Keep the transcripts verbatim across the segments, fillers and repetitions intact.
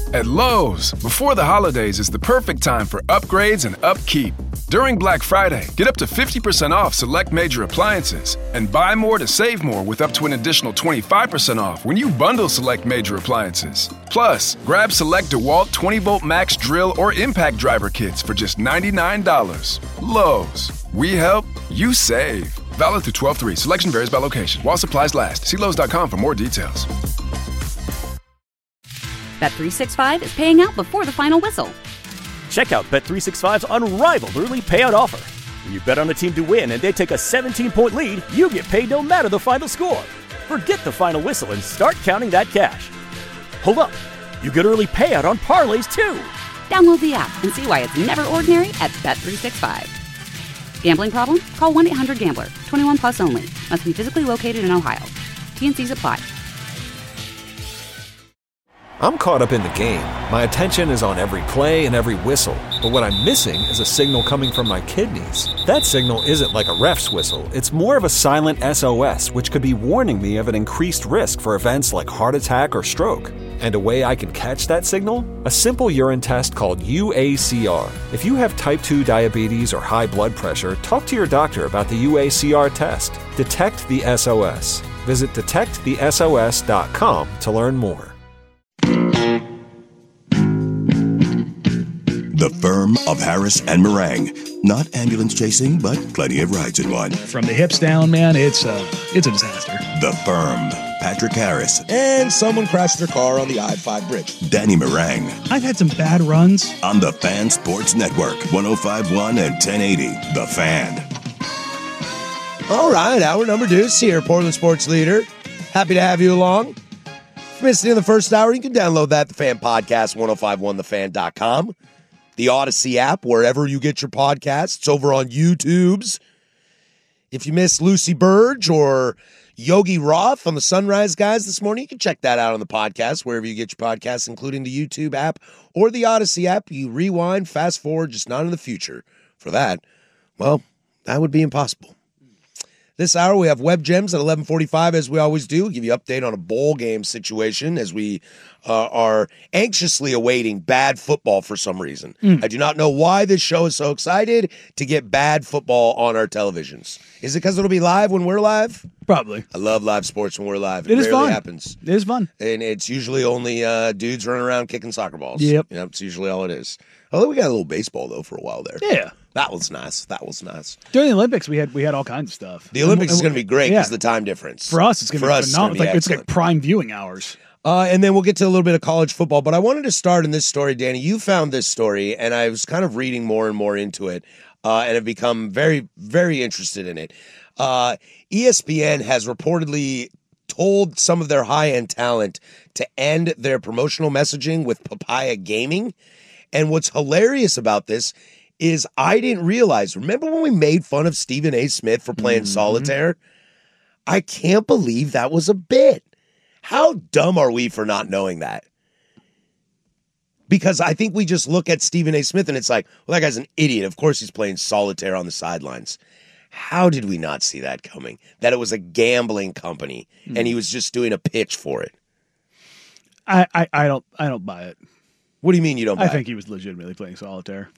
At Lowe's, before the holidays is the perfect time for upgrades and upkeep. During Black Friday, get up to fifty percent off select major appliances and buy more to save more with up to an additional twenty-five percent off when you bundle select major appliances. Plus, grab select DeWalt twenty volt max drill or impact driver kits for just ninety-nine dollars. Lowe's, we help, you save. Valid through twelve three. Selection varies by location. While supplies last. See Lowe's dot com for more details. Bet three sixty-five is paying out before the final whistle. Check out Bet three sixty-five's unrivaled early payout offer. When you bet on a team to win and they take a seventeen point lead, you get paid no matter the final score. Forget the final whistle and start counting that cash. Hold up. You get early payout on parlays, too. Download the app and see why it's never ordinary at Bet three sixty-five. Gambling problem? Call one eight hundred gambler. twenty-one plus only. Must be physically located in Ohio. T N Cs apply. I'm caught up in the game. My attention is on every play and every whistle. But what I'm missing is a signal coming from my kidneys. That signal isn't like a ref's whistle. It's more of a silent S O S, which could be warning me of an increased risk for events like heart attack or stroke. And a way I can catch that signal? A simple urine test called U A C R. If you have type two diabetes or high blood pressure, talk to your doctor about the U A C R test. Detect the S O S. Visit detect the S O S dot com to learn more. The firm of Harris and Meringue. Not ambulance chasing, but plenty of rides in one. From the hips down, man, it's uh, it's a disaster. The firm. Patrick Harris. And someone crashed their car on the I five bridge. Danny Meringue. I've had some bad runs. On the Fan Sports Network. one oh five point one and ten eighty. The Fan. All right, hour number deuce here, Portland Sports Leader. Happy to have you along. If you missed it in the first hour, you can download that, the Fan Podcast, ten fifty-one the fan dot com. The Odyssey app, wherever you get your podcasts, over on YouTube's. If you missed Lucy Burge or Yogi Roth on the Sunrise Guys this morning, you can check that out on the podcast, wherever you get your podcasts, including the YouTube app or the Odyssey app. You rewind, fast forward, just not in the future. For that, well, that would be impossible. This hour, we have Web Gems at eleven forty-five, as we always do. We'll give you an update on a bowl game situation as we uh, are anxiously awaiting bad football for some reason. Mm. I do not know why this show is so excited to get bad football on our televisions. Is it because it'll be live when we're live? Probably. I love live sports when we're live. It, it is rarely fun. happens. It is fun. And it's usually only uh, dudes running around kicking soccer balls. Yep. Yep. It's usually all it is. Although we got a little baseball, though, for a while there. Yeah. That was nice. That was nice. During the Olympics, we had we had all kinds of stuff. The Olympics and, is going to be great because yeah. the time difference. For us, it's going to be us, phenomenal. It's, like, it's like prime viewing hours. Uh, and then we'll get to a little bit of college football. But I wanted to start in this story, Danny. You found this story, and I was kind of reading more and more into it, uh, and have become very, very interested in it. Uh, E S P N has reportedly told some of their high-end talent to end their promotional messaging with Papaya Gaming. And what's hilarious about this is I didn't realize, remember when we made fun of Stephen A. Smith for playing mm-hmm. solitaire? I can't believe that was a bit. How dumb are we for not knowing that? Because I think we just look at Stephen A. Smith and it's like, well, that guy's an idiot. Of course he's playing solitaire on the sidelines. How did we not see that coming? That it was a gambling company mm-hmm. and he was just doing a pitch for it. I, I, I don't I don't buy it. What do you mean you don't buy I think it? he was legitimately playing solitaire.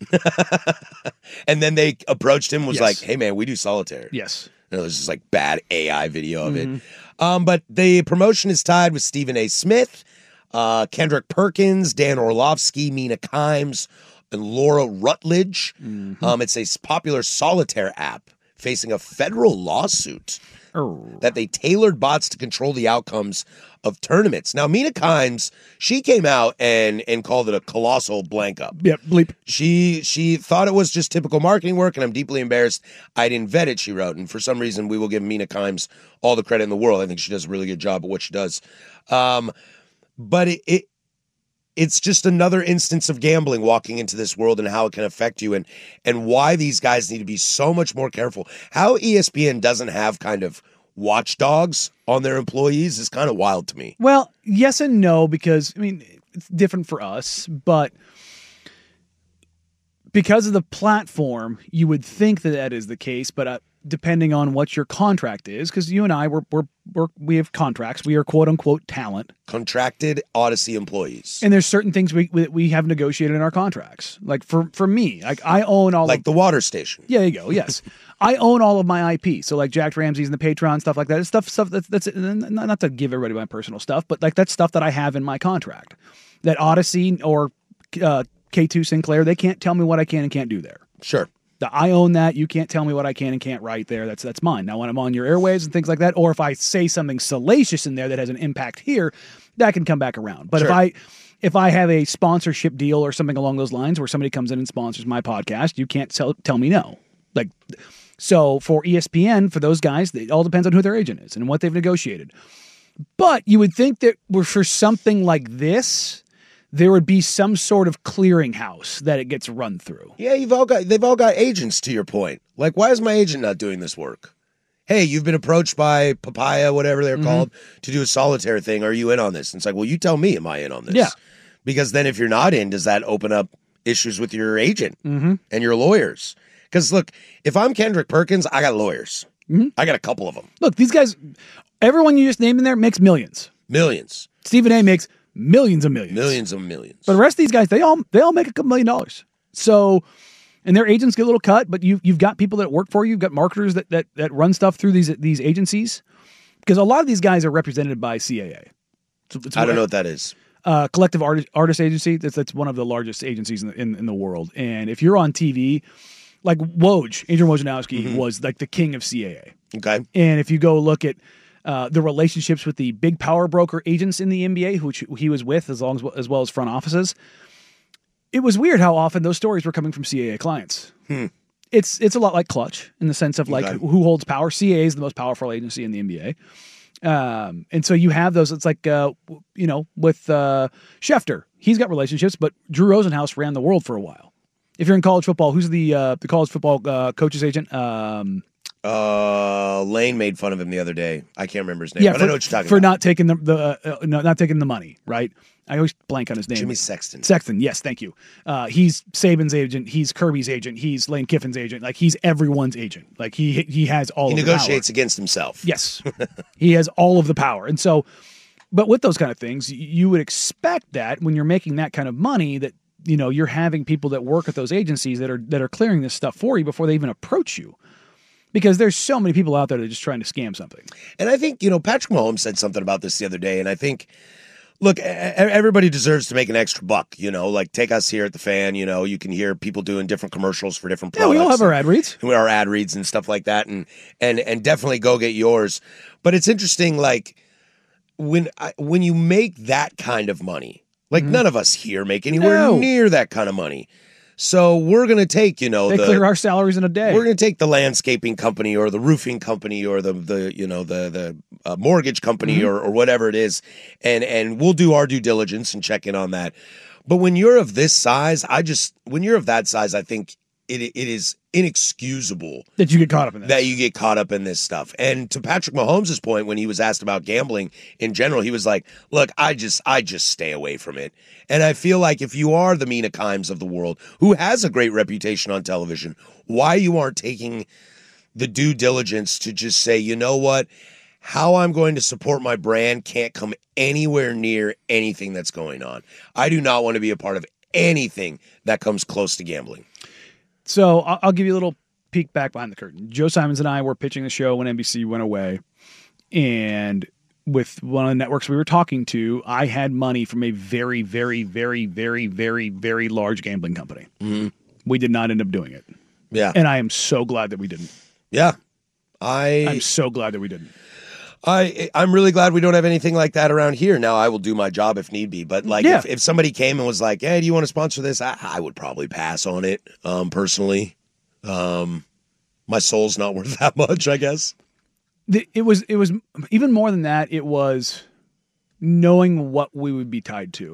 And then they approached him, was yes. like, hey, man, we do solitaire. Yes. You know, there's this like bad A I video of mm-hmm. it. Um, but the promotion is tied with Stephen A. Smith, uh, Kendrick Perkins, Dan Orlovsky, Mina Kimes, and Laura Rutledge. Mm-hmm. Um, it's a popular solitaire app facing a federal lawsuit oh. that they tailored bots to control the outcomes of tournaments. Now, Mina Kimes, she came out and and called it a colossal blank up. Yep, bleep. She she thought it was just typical marketing work, and I'm deeply embarrassed I didn't vet it, she wrote. And for some reason, we will give Mina Kimes all the credit in the world. I think she does a really good job at what she does. Um, but it, it it's just another instance of gambling walking into this world and how it can affect you and and why these guys need to be so much more careful. How E S P N doesn't have kind of watchdogs on their employees is kind of wild to me. Well, yes and no, because, I mean, it's different for us, but because of the platform, you would think that that is the case, but uh, depending on what your contract is, because you and I, we're, we're, we're, we have contracts. We are quote-unquote talent. Contracted Odyssey employees. And there's certain things we we, we have negotiated in our contracts. Like for, for me, like I own all like of... the water station. Yeah, there you go, yes. I own all of my I P. So like Jack Ramsey's and the Patreon, stuff like that. It's stuff, stuff that's, that's not, not to give everybody my personal stuff, but like that's stuff that I have in my contract. That Odyssey or uh, K two Sinclair, they can't tell me what I can and can't do there. Sure. The, I own that. You can't tell me what I can and can't write there. That's that's mine. Now, when I'm on your airwaves and things like that, or if I say something salacious in there that has an impact here, that can come back around. But Sure. if I if I have a sponsorship deal or something along those lines where somebody comes in and sponsors my podcast, you can't tell tell me no. Like, so for E S P N, for those guys, it all depends on who their agent is and what they've negotiated. But you would think that we're for something like this, there would be some sort of clearinghouse that it gets run through. Yeah, you've all got they've all got agents, to your point. Like, why is my agent not doing this work? Hey, you've been approached by Papaya, whatever they're Mhm. called, to do a solitaire thing. Are you in on this? And it's like, well, you tell me, am I in on this? Yeah. Because then if you're not in, does that open up issues with your agent Mm-hmm. and your lawyers? Because look, if I'm Kendrick Perkins, I got lawyers. Mm-hmm. I got a couple of them. Look, these guys, everyone you just named in there makes millions. Millions. Stephen A makes millions of millions. Millions of millions. But the rest of these guys, they all they all make a couple million dollars. So, and their agents get a little cut, but you you've got people that work for you. You've got marketers that that that run stuff through these these agencies, because a lot of these guys are represented by C A A. So it's I don't know what that is. Uh, Collective Artist, Artist Agency. That's that's one of the largest agencies in the, in, in the world. And if you're on T V, like Woj, Adrian Wojnarowski Mhm. was like the king of C A A. Okay. And if you go look at uh, the relationships with the big power broker agents in the N B A, which he was with as long as, as well as front offices, it was weird how often those stories were coming from C A A clients. Hmm. It's it's a lot like Clutch in the sense of like Okay. who holds power. C A A is the most powerful agency in the N B A. Um, and so you have those. It's like, uh, you know, with uh, Schefter, he's got relationships, but Drew Rosenhaus ran the world for a while. If you're in college football, who's the uh, the college football uh, coach's agent? Um, Uh, Lane made fun of him the other day. I can't remember his name, yeah, but for, I know what you're talking for about. not taking the the uh, no, not taking the money, right? I always blank on his name. Jimmy Sexton. Sexton, yes, thank you. Uh, he's Saban's agent. He's Kirby's agent. He's Lane Kiffin's agent. Like he's everyone's agent. Like he he has all. He of negotiates the power. against himself. Yes, he has all of the power, and so, but with those kind of things, y- you would expect that when you're making that kind of money, that you know you're having people that work at those agencies that are that are clearing this stuff for you before they even approach you. Because there's so many people out there that are just trying to scam something. And I think, you know, Patrick Mahomes said something about this the other day, and I think, look, e- everybody deserves to make an extra buck, you know, like take us here at the Fan, you know, you can hear people doing different commercials for different Yeah, products. we all have our ad reads. And our ad reads and stuff like that, and and and definitely go get yours. But it's interesting, like, when I, when you make that kind of money, like none of us here make anywhere No. near that kind of money. So we're going to take, you know, They the, clear our salaries in a day. we're going to take the landscaping company or the roofing company or the the you know the the uh, mortgage company Mhm. or, or whatever it is, and and we'll do our due diligence and check in on that. But when you're of this size, I just when you're of that size, I think it it is inexcusable that you get caught up in this. that you get caught up in this stuff. And to Patrick Mahomes' point, when he was asked about gambling in general, he was like, look, I just I just stay away from it. And I feel like if you are the Mina Kimes of the world, who has a great reputation on television, why you aren't taking the due diligence to just say, you know what, how I'm going to support my brand can't come anywhere near anything that's going on. I do not want to be a part of anything that comes close to gambling. So I'll, I'll give you a little peek back behind the curtain. Joe Simons and I were pitching the show when N B C went away. And with one of the networks we were talking to, I had money from a very, very, very, very, very, very large gambling company. Mm-hmm. We did not end up doing it. Yeah. And I am so glad that we didn't. Yeah. I I'm so glad that we didn't. I I'm really glad we don't have anything like that around here. Now I will do my job if need be, but like Yeah. if, if somebody came and was like, "Hey, do you want to sponsor this?" I, I would probably pass on it. Um, personally, um, my soul's not worth that much, I guess. The- It was, it was even more than that. It was knowing what we would be tied to.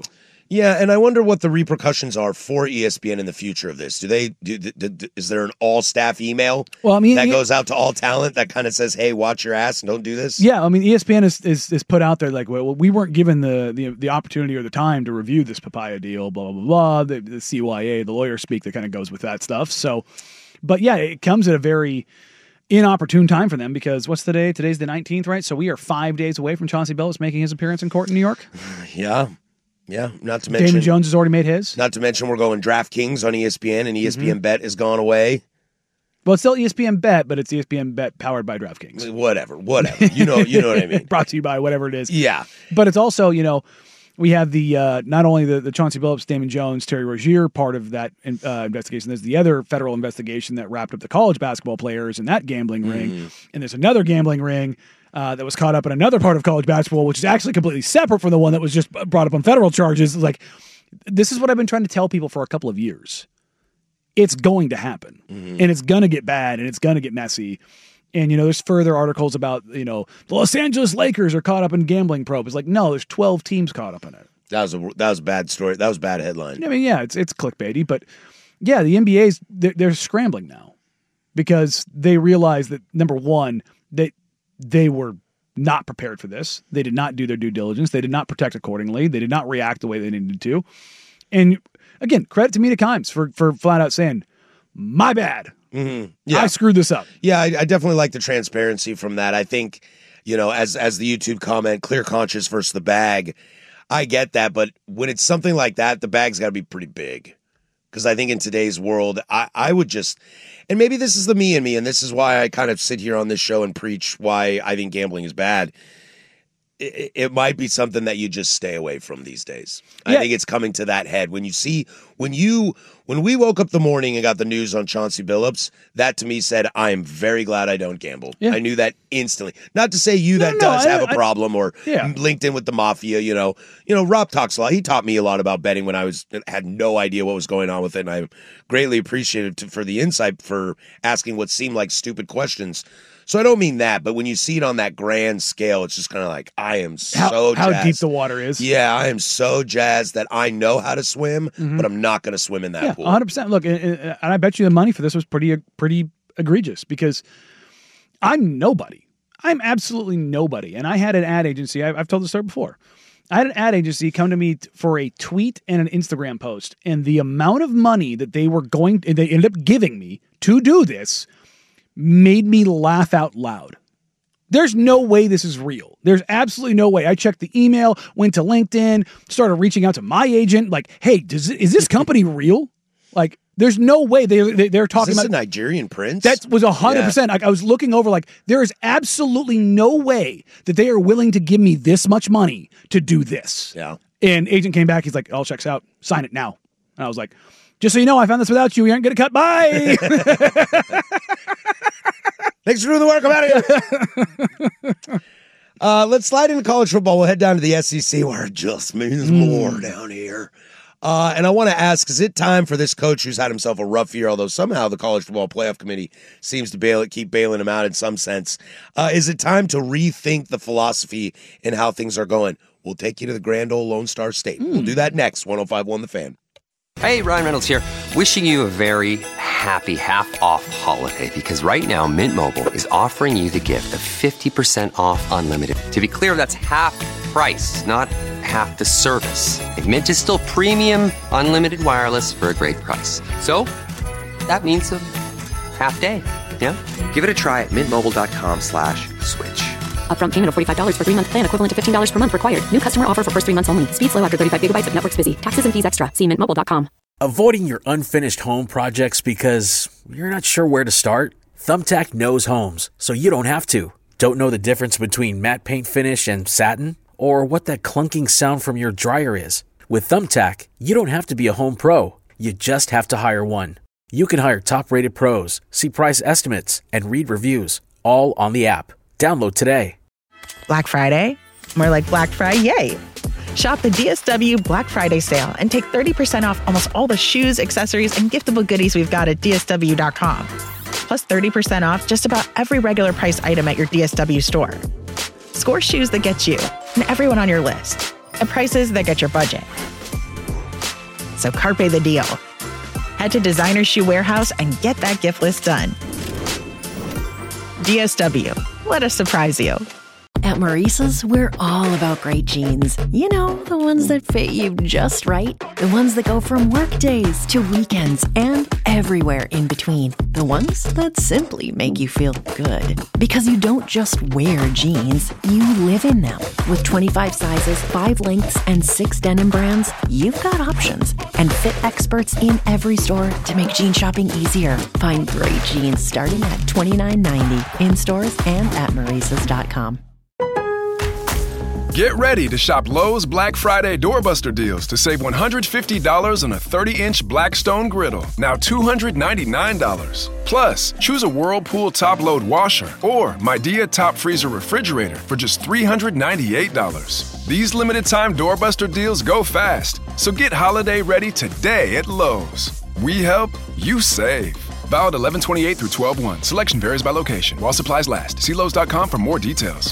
Yeah, and I wonder what the repercussions are for E S P N in the future of this. Do they? Do, do, do, is there an all-staff email well, I mean, that it, goes out to all talent that kind of says, "Hey, watch your ass and don't do this"? Yeah, I mean, E S P N is is, is put out there like, well, we weren't given the, the the opportunity or the time to review this papaya deal. Blah blah blah. blah. The, the C Y A, the lawyer speak that kind of goes with that stuff. So, but yeah, it comes at a very inopportune time for them because what's the day? Today's the nineteenth, right? So we are five days away from Chauncey Billups making his appearance in court in New York. Yeah. Yeah, not to mention Damon Jones has already made his. Not to mention we're going DraftKings on E S P N, and E S P N mm-hmm. Bet has gone away. Well, it's still E S P N Bet, but it's E S P N Bet powered by DraftKings. Whatever, whatever. You know, you know what I mean. Brought to you by whatever it is. Yeah, but it's also, you know, we have the uh, not only the, the Chauncey Billups, Damon Jones, Terry Rozier part of that uh, investigation. There's the other federal investigation that wrapped up the college basketball players in that gambling ring, mm. and there's another gambling ring. Uh, that was caught up in another part of college basketball, which is actually completely separate from the one that was just brought up on federal charges. Like, this is what I've been trying to tell people for a couple of years. It's going to happen, mm-hmm. and it's going to get bad, and it's going to get messy. And, you know, there's further articles about, you know, the Los Angeles Lakers are caught up in gambling probe. It's like, no, there's twelve teams caught up in it. That was a, that was a bad story. That was a bad headline. I mean, yeah, it's it's clickbaity, but yeah, the N B A's, they're, they're scrambling now because they realize that, number one, they They were not prepared for this. They did not do their due diligence. They did not protect accordingly. They did not react the way they needed to. And again, credit to Mina Kimes for for flat out saying, my bad. Mm-hmm. Yeah. I screwed this up. Yeah, I, I definitely like the transparency from that. I think, you know, as as the YouTube comment, clear conscience versus the bag, I get that. But when it's something like that, the bag's got to be pretty big. Because I think in today's world, I, I would just, and maybe this is the me in me, and this is why I kind of sit here on this show and preach why I think gambling is bad. It, it might be something that you just stay away from these days. Yeah. I think it's coming to that head. When you see, when you, when we woke up the morning and got the news on Chauncey Billups, that to me said, I am very glad I don't gamble. Yeah. I knew that instantly. Not to say you no, that no, does I, have a I, problem or yeah. linked in with the mafia, you know. You know, Rob talks a lot. He taught me a lot about betting when I was had no idea what was going on with it, and I greatly appreciated to, for the insight for asking what seemed like stupid questions. So I don't mean that, but when you see it on that grand scale, it's just kind of like, I am so how, jazzed. How deep the water is. Yeah, I am so jazzed that I know how to swim, mm-hmm. but I'm not going to swim in that yeah, pool. one hundred percent. Look, and, and I bet you the money for this was pretty pretty egregious because I'm nobody. I'm absolutely nobody. And I had an ad agency. I've, I've told the story before. I had an ad agency come to me for a tweet and an Instagram post, and the amount of money that they were going, they ended up giving me to do this made me laugh out loud. There's no way this is real. There's absolutely no way. I checked the email, went to LinkedIn, started reaching out to my agent, like, hey, does is this company real? Like, there's no way they, they they're talking is this about a Nigerian prince. That was a hundred percent. I was looking over, like, there is absolutely no way that they are willing to give me this much money to do this. Yeah. And agent came back. He's like, all checks out. Sign it now. And I was like, just so you know, I found this without you. We aren't going to cut. Bye. Thanks for doing the work. I'm out of here. uh, let's slide into college football. We'll head down to the S E C where it just means mm. more down here. Uh, and I want to ask, is it time for this coach who's had himself a rough year, although somehow the College Football Playoff Committee seems to bail it, keep bailing him out in some sense. Uh, is it time to rethink the philosophy and how things are going? We'll take you to the grand old Lone Star State. Mm. We'll do that next. one oh five point one The Fan. Hey, Ryan Reynolds here. Wishing you a very happy half-off holiday because right now Mint Mobile is offering you the gift of fifty percent off unlimited. To be clear, that's half price, not half the service. And Mint is still premium unlimited wireless for a great price. So that means a half day, yeah? Give it a try at mintmobile.com slash switch. Upfront payment of forty-five dollars for three-month plan equivalent to fifteen dollars per month required. New customer offer for first three months only. Speed slow after thirty-five gigabytes if network's busy. Taxes and fees extra. See mint mobile dot com. Avoiding your unfinished home projects because you're not sure where to start? Thumbtack knows homes, so you don't have to. Don't know the difference between matte paint finish and satin? Or what that clunking sound from your dryer is? With Thumbtack, you don't have to be a home pro. You just have to hire one. You can hire top-rated pros, see price estimates, and read reviews, all on the app. Download today. Black Friday? More like Black Friday, yay! Shop the D S W Black Friday sale and take thirty percent off almost all the shoes, accessories, and giftable goodies we've got at D S W dot com. Plus thirty percent off just about every regular price item at your D S W store. Score shoes that get you and everyone on your list at prices that get your budget. So carpe the deal. Head to Designer Shoe Warehouse and get that gift list done. D S W, let us surprise you. At Maurice's, we're all about great jeans. You know, the ones that fit you just right. The ones that go from work days to weekends and everywhere in between. The ones that simply make you feel good. Because you don't just wear jeans, you live in them. With twenty-five sizes, five lengths, and six denim brands, you've got options. And fit experts in every store to make jean shopping easier. Find great jeans starting at twenty-nine ninety in stores and at Maurices dot com. Get ready to shop Lowe's Black Friday Doorbuster deals to save one hundred fifty dollars on a thirty-inch Blackstone griddle, now two hundred ninety-nine dollars. Plus, choose a Whirlpool top-load washer or Midea top freezer refrigerator for just three hundred ninety-eight dollars. These limited-time Doorbuster deals go fast, so get holiday ready today at Lowe's. We help, you save. Valid eleven twenty-eight through twelve one. Selection varies by location. While supplies last. See Lowe's dot com for more details.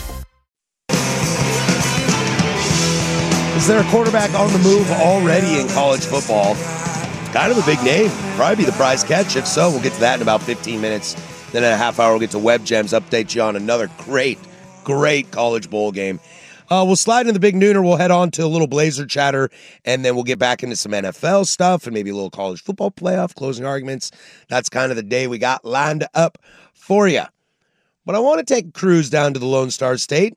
Is there a quarterback on the move already in college football? Kind of a big name. Probably be the prize catch. If so, we'll get to that in about fifteen minutes. Then in a half hour, we'll get to Web Gems, update you on another great, great college bowl game. Uh, we'll slide into the big nooner. We'll head on to a little Blazer chatter, and then we'll get back into some N F L stuff and maybe a little college football playoff, closing arguments. That's kind of the day we got lined up for you. But I want to take a cruise down to the Lone Star State.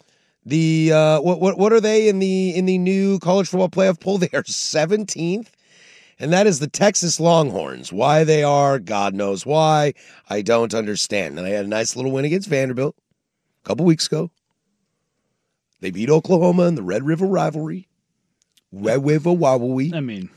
The uh, what what what are they in the in the new college football playoff poll? They are seventeenth, and that is the Texas Longhorns. Why they are, God knows why. I don't understand. And I had a nice little win against Vanderbilt a couple weeks ago. They beat Oklahoma in the Red River rivalry. Red River rivalry. I mean,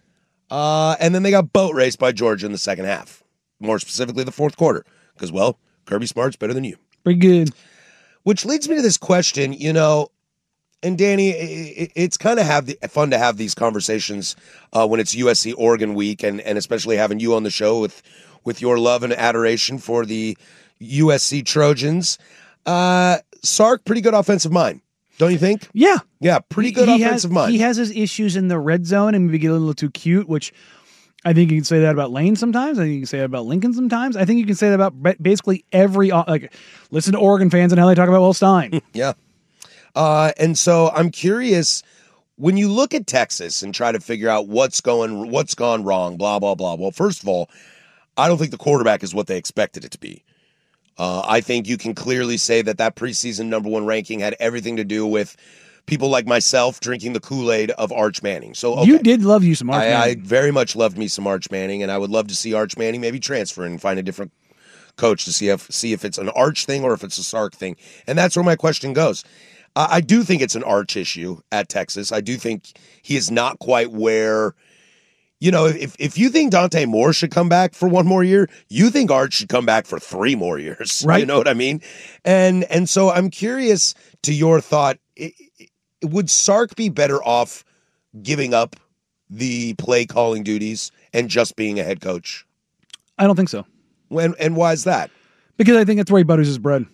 uh, and then they got boat raced by Georgia in the second half. More specifically, the fourth quarter, because well, Kirby Smart's better than you. Pretty good. Which leads me to this question, you know, and Danny, it, it's kind of have the, fun to have these conversations uh, when it's U S C Oregon week, and, and especially having you on the show with, with your love and adoration for the U S C Trojans. Uh, Sark, pretty good offensive mind, don't you think? Yeah. Yeah, pretty good he offensive has, mind. He has his issues in the red zone and maybe get a little too cute, which I think you can say that about Lane sometimes. I think you can say that about Lincoln sometimes. I think you can say that about basically every, like, listen to Oregon fans and how they talk about Will Stein. Yeah. Uh, and so I'm curious, when you look at Texas and try to figure out what's going, what's gone wrong, blah, blah, blah. Well, first of all, I don't think the quarterback is what they expected it to be. Uh, I think you can clearly say that that preseason number one ranking had everything to do with people like myself drinking the Kool-Aid of Arch Manning. So okay. You did love you some Arch I, Manning. I very much loved me some Arch Manning, and I would love to see Arch Manning maybe transfer and find a different coach to see if see if it's an Arch thing or if it's a Sark thing. And that's where my question goes. Uh, I do think it's an Arch issue at Texas. I do think he is not quite where, you know, if if you think Dante Moore should come back for one more year, you think Arch should come back for three more years. Right. You know what I mean? And and so I'm curious to your thought. It, Would Sark be better off giving up the play calling duties and just being a head coach? I don't think so. When and why is that? Because I think that's where he butters his bread.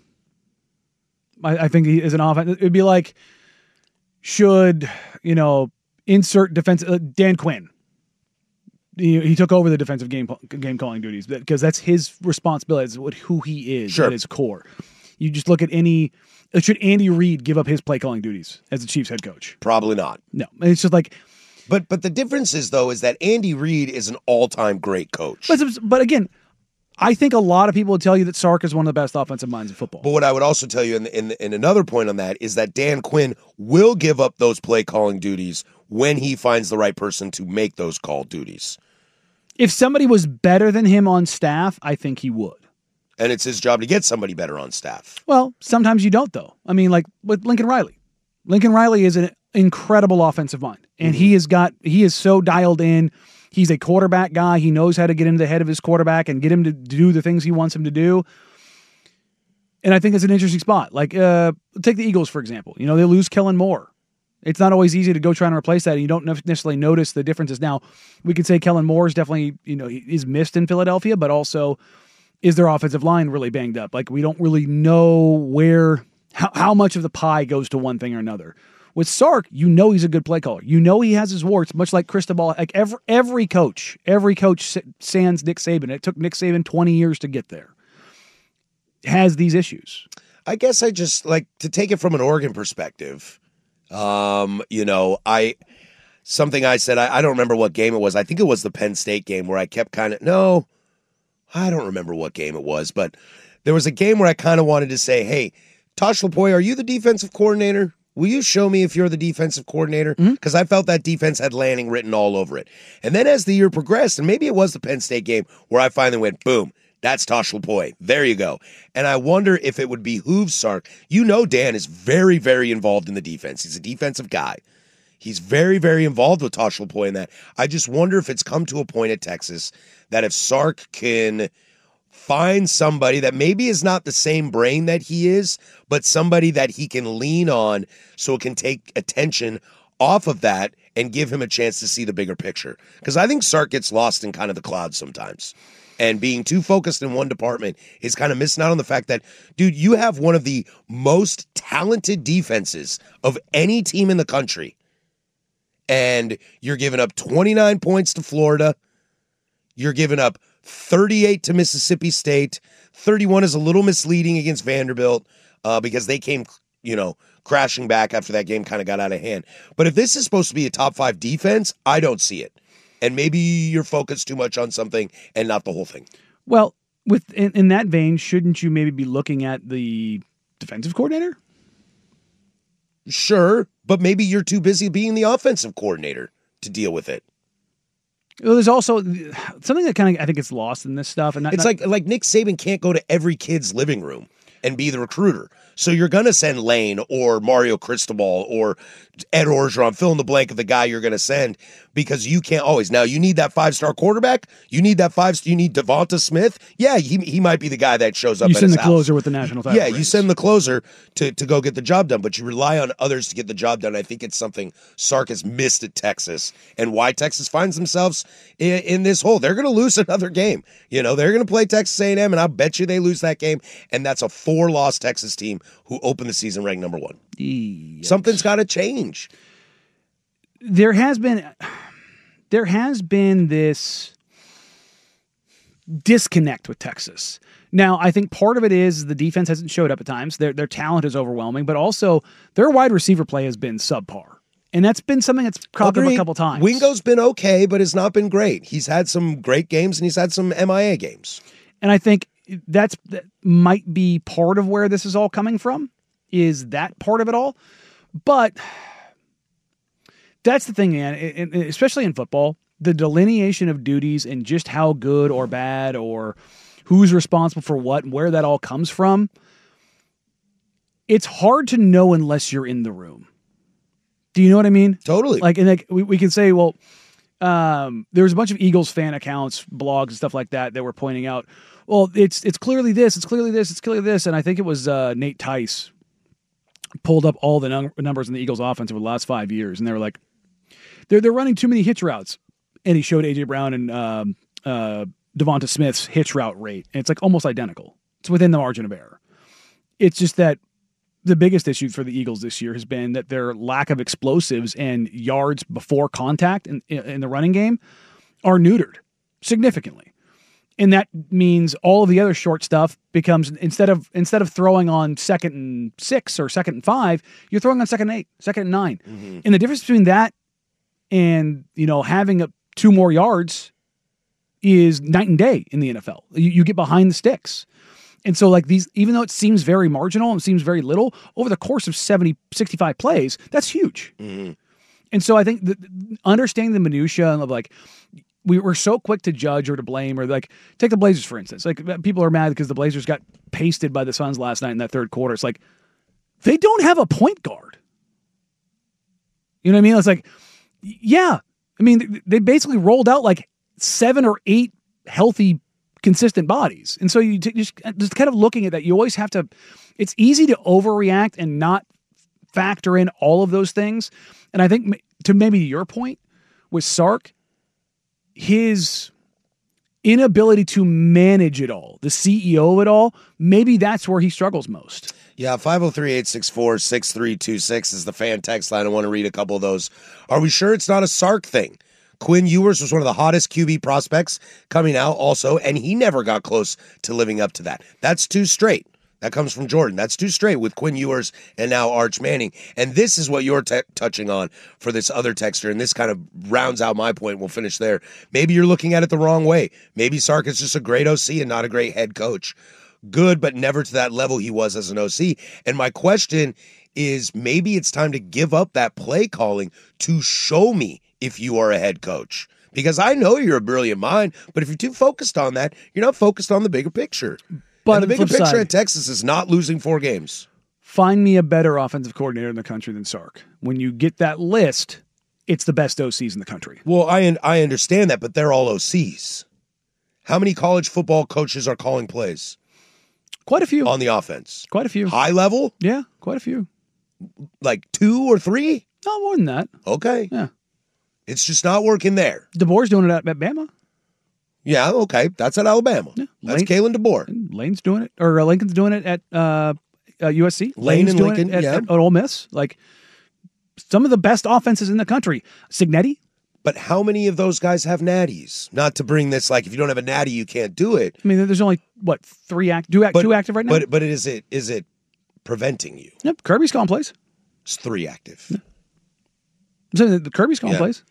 I, I think he is an offense. It'd be like, should, you know, insert defense, uh, Dan Quinn. He, he took over the defensive game game calling duties because that's his responsibility. It's what who he is sure. at his core. You just look at any. Should Andy Reid give up his play calling duties as the Chiefs head coach? Probably not. No, it's just like. But but the difference is though is that Andy Reid is an all time great coach. But but again, I think a lot of people would tell you that Sark is one of the best offensive minds in football. But what I would also tell you in in, in another point on that is that Dan Quinn will give up those play calling duties when he finds the right person to make those call duties. If somebody was better than him on staff, I think he would. And it's his job to get somebody better on staff. Well, sometimes you don't, though. I mean, like with Lincoln Riley. Lincoln Riley is an incredible offensive mind, and mm-hmm. he has got he is so dialed in. He's a quarterback guy. He knows how to get into the head of his quarterback and get him to do the things he wants him to do. And I think it's an interesting spot. Like, uh, take the Eagles, for example. You know, they lose Kellen Moore. It's not always easy to go try and replace that, and you don't necessarily notice the differences. Now, we could say Kellen Moore is definitely, you know, is missed in Philadelphia, but also is their offensive line really banged up? Like, we don't really know where, how, how much of the pie goes to one thing or another. With Sark, you know he's a good play caller. You know he has his warts, much like Cristobal. Like every every coach, every coach sans Nick Saban. It took Nick Saban twenty years to get there. Has these issues. I guess I just like to take it from an Oregon perspective. Um, you know, I something I said. I, I don't remember what game it was. I think it was the Penn State game where I kept kind of no. I don't remember what game it was, but there was a game where I kind of wanted to say, "Hey, Tosh Lupoi, are you the defensive coordinator? Will you show me if you're the defensive coordinator?" Because mm-hmm. I felt that defense had Lanning written all over it. And then as the year progressed, and maybe it was the Penn State game where I finally went, boom, that's Tosh Lupoi. There you go. And I wonder if it would behoove Sark. You know Dan is very, very involved in the defense. He's a defensive guy. He's very, very involved with Tosh Lupoi in that. I just wonder if it's come to a point at Texas that if Sark can find somebody that maybe is not the same brain that he is, but somebody that he can lean on so it can take attention off of that and give him a chance to see the bigger picture. Because I think Sark gets lost in kind of the clouds sometimes. And being too focused in one department is kind of missing out on the fact that, dude, you have one of the most talented defenses of any team in the country. And you're giving up twenty-nine points to Florida. You're giving up thirty-eight to Mississippi State. thirty-one is a little misleading against Vanderbilt uh, because they came, you know, crashing back after that game kind of got out of hand. But if this is supposed to be a top five defense, I don't see it. And maybe you're focused too much on something and not the whole thing. Well, with in, in that vein, shouldn't you maybe be looking at the defensive coordinator? Sure, but maybe you're too busy being the offensive coordinator to deal with it. Well, there's also something that kind of I think gets lost in this stuff, and not, it's not, like like Nick Saban can't go to every kid's living room and be the recruiter. So you're going to send Lane or Mario Cristobal or Ed Orgeron, fill in the blank of the guy you're going to send because you can't always. Now, you need that five-star quarterback. You need that five. You need Devonta Smith. Yeah, he he might be the guy that shows up You at send his the house. closer with the national title. Yeah, rings. you send the closer to, to go get the job done, but you rely on others to get the job done. I think it's something Sark has missed at Texas and why Texas finds themselves in, in this hole. They're going to lose another game. You know, they're going to play Texas A and M, and I bet you they lose that game, and that's a four-loss Texas team who opened the season ranked number one. Yikes. Something's got to change. There has been, there has been this disconnect with Texas. Now, I think part of it is the defense hasn't showed up at times. Their their talent is overwhelming, but also their wide receiver play has been subpar. And that's been something that's cropped up a couple times. Wingo's been okay, but has not been great. He's had some great games, and he's had some M I A games. And I think that's that might be part of where this is all coming from, is that part of it all. But that's the thing, man, and especially in football, the delineation of duties and just how good or bad or who's responsible for what and where that all comes from, it's hard to know unless you're in the room. Do you know what I mean? Totally. Like, and like we, we can say, well, um, there was a bunch of Eagles fan accounts, blogs, and stuff like that that were pointing out, well, it's it's clearly this, it's clearly this, it's clearly this, and I think it was uh, Nate Tice pulled up all the num- numbers in the Eagles' offense over the last five years, and they were like, they're they're running too many hitch routes, and he showed A J Brown and um, uh, Devonta Smith's hitch route rate, and it's like almost identical. It's within the margin of error. It's just that the biggest issue for the Eagles this year has been that their lack of explosives and yards before contact in, in the running game are neutered significantly. And that means all of the other short stuff becomes, instead of instead of throwing on second and six or second and five, you're throwing on second and eight, second and nine. Mm-hmm. And the difference between that and, you know, having a, two more yards is night and day in the N F L. You, you get behind the sticks. And so, like, these, even though it seems very marginal and seems very little, over the course of seventy, sixty-five plays, that's huge. Mm-hmm. And so I think that understanding the minutia of, like, we were so quick to judge or to blame, or like, take the Blazers, for instance. Like, people are mad because the Blazers got pasted by the Suns last night in that third quarter. It's like, they don't have a point guard. You know what I mean? It's like, yeah. I mean, they basically rolled out like seven or eight healthy, consistent bodies. And so you t- just, just kind of looking at that, you always have to, it's easy to overreact and not factor in all of those things. And I think to maybe your point with Sark, his inability to manage it all, the C E O of it all, maybe that's where he struggles most. Yeah, five oh three, eight six four, six three two six is the fan text line. I want to read a couple of those. Are we sure it's not a Sark thing? Quinn Ewers was one of the hottest Q B prospects coming out also, and he never got close to living up to that. That's too straight. That comes from Jordan. That's too straight with Quinn Ewers and now Arch Manning. And this is what you're t- touching on for this other texter, and this kind of rounds out my point. We'll finish there. Maybe you're looking at it the wrong way. Maybe Sark is just a great O C and not a great head coach. Good, but never to that level he was as an O C. And my question is, maybe it's time to give up that play calling to show me if you are a head coach. Because I know you're a brilliant mind, but if you're too focused on that, you're not focused on the bigger picture. But and the bigger picture side, at Texas is not losing four games. Find me a better offensive coordinator in the country than Sark. When you get that list, it's the best O Cs in the country. Well, I I understand that, but they're all O Cs. How many college football coaches are calling plays? Quite a few. On the offense. Quite a few. High level? Yeah, quite a few. Like two or three? No, more than that. Okay. Yeah. It's just not working there. DeBoer's doing it at Bama. Yeah, okay. That's at Alabama. Yeah. That's Lane, Kalen DeBoer. Lane's doing it, or uh, Lincoln's doing it at uh, uh, U S C. Lane Lane's and doing Lincoln, it at, yeah. at, at Ole Miss. Like, some of the best offenses in the country. Signetti. But how many of those guys have natties? Not to bring this, like, if you don't have a natty, you can't do it. I mean, there's only, what, three act, two, act, but, two active right now? But but is it is it preventing you? Yep, Kirby's calling plays. It's three active. Yeah. So the, the Kirby's calling yeah. plays.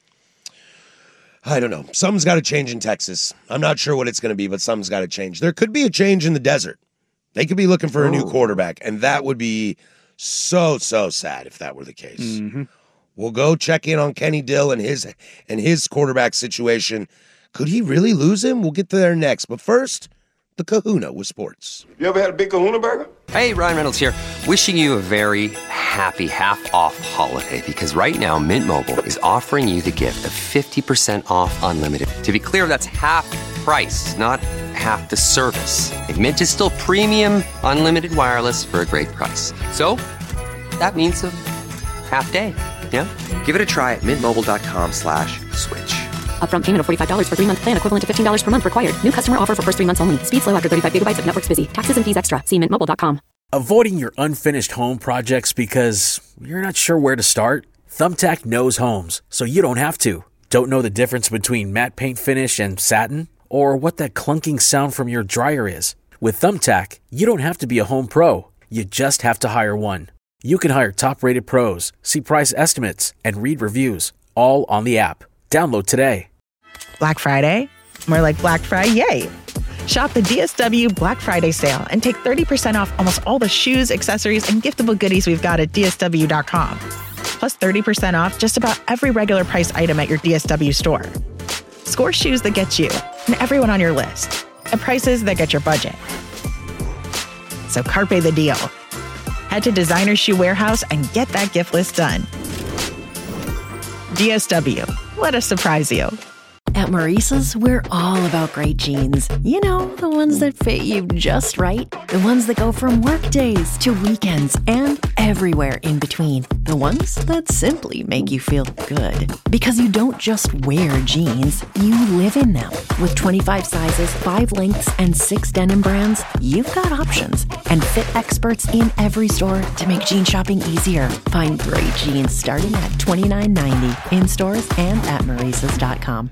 I don't know. Something's got to change in Texas. I'm not sure what it's going to be, but something's got to change. There could be a change in the desert. They could be looking for a new quarterback, and that would be so, so sad if that were the case. Mm-hmm. We'll go check in on Kenny Dill and his and his quarterback situation. Could he really lose him? We'll get to there next. But first, the Kahuna with sports. You ever had a big Kahuna burger? Hey, Ryan Reynolds here. Wishing you a very happy half-off holiday, because right now Mint Mobile is offering you the gift of fifty percent off unlimited. To be clear, that's half price, not half the service. And Mint is still premium unlimited wireless for a great price. So that means a half day. Yeah? Give it a try at mintmobile.com slash switch. Upfront payment of forty-five dollars for three-month plan equivalent to fifteen dollars per month required. New customer offer for first three months only. Speed slow after thirty-five gigabytes if network's busy. Taxes and fees extra. See mint mobile dot com. Avoiding your unfinished home projects because you're not sure where to start? Thumbtack knows homes, so you don't have to. Don't know the difference between matte paint finish and satin? Or what that clunking sound from your dryer is? With Thumbtack, you don't have to be a home pro. You just have to hire one. You can hire top-rated pros, see price estimates, and read reviews, all on the app. Download today. Black Friday? More like Black Friday. Shop the D S W Black Friday sale and take thirty percent off almost all the shoes, accessories, and giftable goodies we've got at D S W dot com. Plus thirty percent off just about every regular price item at your D S W store. Score shoes that get you and everyone on your list at prices that get your budget. So carpe the deal. Head to Designer Shoe Warehouse and get that gift list done. D S W. Let us surprise you. At Maurice's, we're all about great jeans. You know, the ones that fit you just right. The ones that go from work days to weekends and everywhere in between. The ones that simply make you feel good. Because you don't just wear jeans, you live in them. With twenty-five sizes, five lengths, and six denim brands, you've got options. And fit experts in every store to make jean shopping easier. Find great jeans starting at twenty-nine ninety in stores and at Maurices dot com.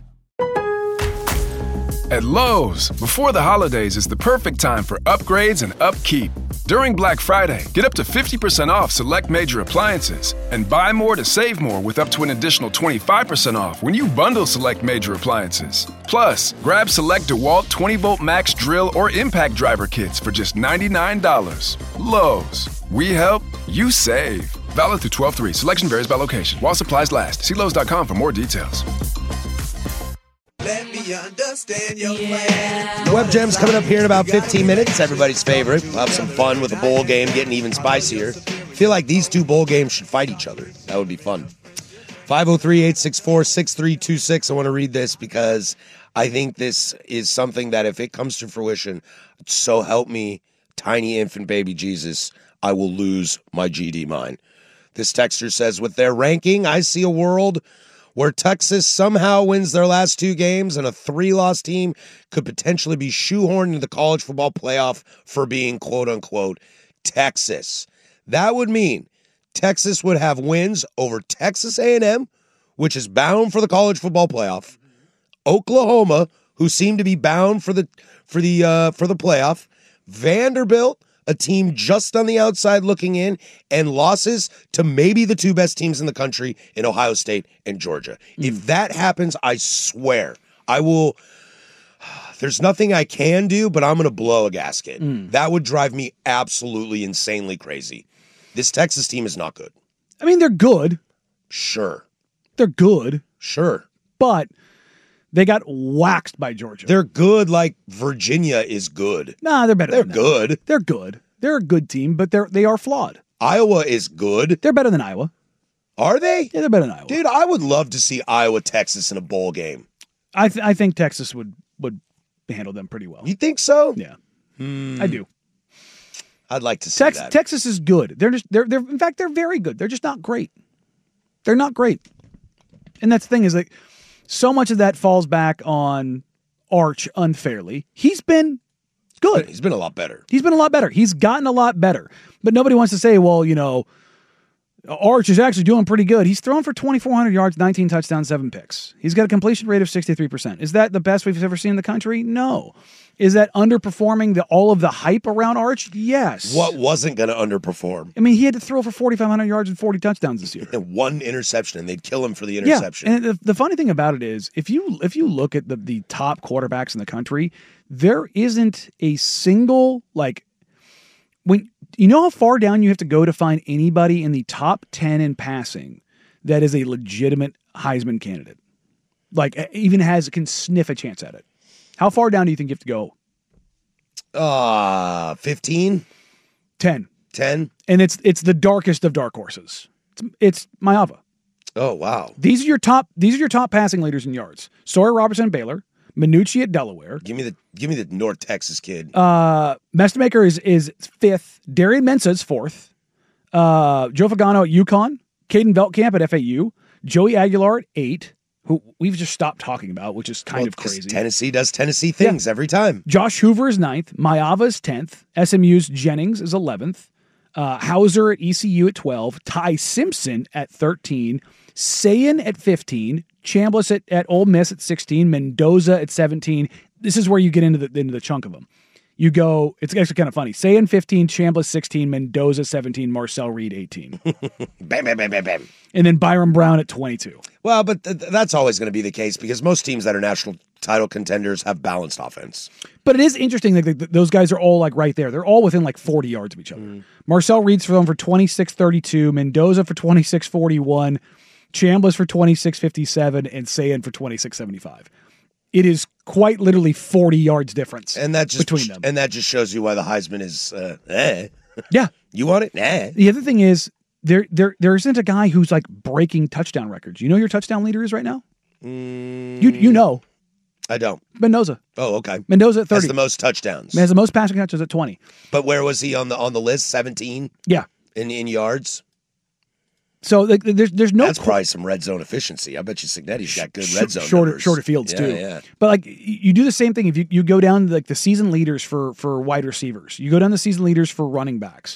At Lowe's, before the holidays is the perfect time for upgrades and upkeep. During Black Friday, get up to fifty percent off select major appliances and buy more to save more with up to an additional twenty-five percent off when you bundle select major appliances. Plus, grab select DeWalt twenty volt max drill or impact driver kits for just ninety-nine dollars. Lowe's, we help, you save. Valid through twelve three. Selection varies by location. While supplies last. See Lowe's dot com for more details. Let me understand your plan. Web Gem's coming up here in about fifteen minutes. Everybody's favorite. We'll have some fun with a bowl game, getting even spicier. I feel like these two bowl games should fight each other. That would be fun. five oh three, eight six four, six three two six. I want to read this because I think this is something that if it comes to fruition, so help me, tiny infant baby Jesus, I will lose my G D mind. This texter says, with their ranking, I see a world where Texas somehow wins their last two games and a three-loss team could potentially be shoehorned into the college football playoff for being, quote-unquote, Texas. That would mean Texas would have wins over Texas A and M, which is bound for the college football playoff, Oklahoma, who seem to be bound for the for the uh, for the playoff, Vanderbilt, a team just on the outside looking in, and losses to maybe the two best teams in the country in Ohio State and Georgia. Mm. If that happens, I swear I will. There's nothing I can do, but I'm going to blow a gasket. Mm. That would drive me absolutely insanely crazy. This Texas team is not good. I mean, they're good. Sure. They're good. Sure. But they got waxed by Georgia. They're good like Virginia is good. Nah, they're better They're than good. That. They're good. They're a good team, but they're they are flawed. Iowa is good. They're better than Iowa. Are they? Yeah, they're better than Iowa. Dude, I would love to see Iowa, Texas in a bowl game. I th- I think Texas would would handle them pretty well. You think so? Yeah. Hmm. I do. I'd like to see Tex- that. Texas is good. They're just they're they're in fact they're very good. They're just not great. They're not great. And that's the thing is like so much of that falls back on Arch unfairly. He's been good. He's been a lot better. He's been a lot better. He's gotten a lot better. But nobody wants to say, well, you know, Arch is actually doing pretty good. He's thrown for twenty-four hundred yards, nineteen touchdowns, seven picks. He's got a completion rate of sixty-three percent. Is that the best we've ever seen in the country? No. Is that underperforming the all of the hype around Arch? Yes. What wasn't going to underperform? I mean, he had to throw for forty-five hundred yards and forty touchdowns this year. And one interception, and they'd kill him for the interception. Yeah, and the, the funny thing about it is, if you if you look at the, the top quarterbacks in the country, there isn't a single, like, when you know how far down you have to go to find anybody in the top ten in passing that is a legitimate Heisman candidate, like even has can sniff a chance at it. How far down do you think you have to go? Uh, fifteen? ten. ten? And it's it's the darkest of dark horses. It's, it's Maava. Oh, wow. These are your top these are your top passing leaders in yards. Sawyer Robertson at Baylor, Minucci at Delaware. Give me the give me the North Texas kid. Uh Mestamaker is is fifth. Darian Mensah is fourth. Uh Joe Fagano at UConn. Caden Veltkamp at F A U. Joey Aguilar at eight, who we've just stopped talking about, which is kind well, of crazy. Tennessee does Tennessee things yeah. every time. Josh Hoover is ninth. Maava is tenth. S M U's Jennings is eleventh. Uh, Hauser at E C U at twelve. Ty Simpson at thirteen. Sayin at fifteen. Chambliss at, at Ole Miss at sixteen. Mendoza at seventeen. This is where you get into the into the chunk of them. You go, it's actually kind of funny. Sayin fifteen, Chambliss sixteen, Mendoza seventeen, Marcel Reed eighteen. Bam, bam, bam, bam, bam. And then Byron Brown at twenty-two. Well, but th- that's always going to be the case because most teams that are national title contenders have balanced offense. But it is interesting that like, those guys are all like right there. They're all within like forty yards of each other. Mm. Marcel Reed's for them for twenty-six thirty-two, Mendoza for twenty-six forty-one, Chambliss for twenty-six fifty-seven, and Sayin for twenty-six seventy-five. It is quite literally forty yards difference and that just, between them. And that just shows you why the Heisman is, uh, eh. Yeah. You want it? Nah. The other thing is, there, there, there isn't a guy who's like breaking touchdown records. You know who your touchdown leader is right now? Mm, you you know. I don't. Mendoza. Oh, okay. Mendoza at thirty. Has the most touchdowns. Has the most passing touchdowns at twenty. But where was he on the on the list? seventeen? Yeah. In in yards? So like, there's there's no that's probably some red zone efficiency. I bet you Signetti's got good red zone shorter numbers. shorter fields yeah, too. Yeah. But like you do the same thing if you, you go down like the season leaders for for wide receivers. You go down the season leaders for running backs.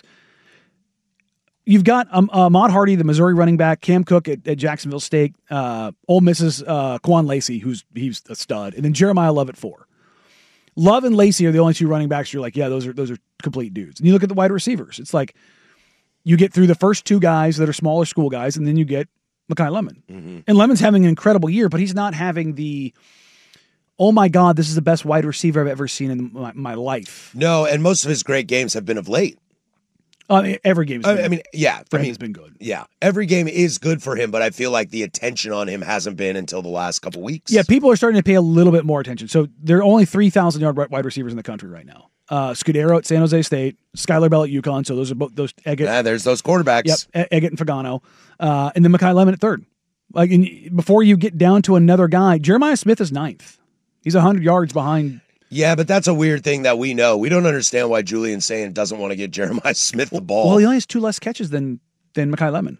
You've got um, uh, Ahmad Hardy, the Missouri running back, Cam Cook at, at Jacksonville State, uh, Ole Miss's uh, Quan Lacey, who's he's a stud, and then Jeremiah Love at four. Love and Lacey are the only two running backs you're like, yeah, those are those are complete dudes. And you look at the wide receivers, it's like you get through the first two guys that are smaller school guys, and then you get Mekhi Lemon. Mm-hmm. And Lemon's having an incredible year, but he's not having the, oh my God, this is the best wide receiver I've ever seen in my, my life. No, and most of his great games have been of late. I mean, every game I, I mean, yeah. For I mean, him has been good. Yeah. Every game is good for him, but I feel like the attention on him hasn't been until the last couple weeks. Yeah, people are starting to pay a little bit more attention. So there are only three thousand yard wide receivers in the country right now. Uh, Scudero at San Jose State, Skylar Bell at UConn. So those are both those Eggett. Yeah, there's those quarterbacks. Yep, Eggett and Fagano. Uh, and then Mekhi Lemon at third. Like, and before you get down to another guy, Jeremiah Smith is ninth. He's one hundred yards behind. Yeah, but that's a weird thing that we know. We don't understand why Julian Sayin doesn't want to get Jeremiah Smith the ball. Well, he only has two less catches than than Mekhi Lemon.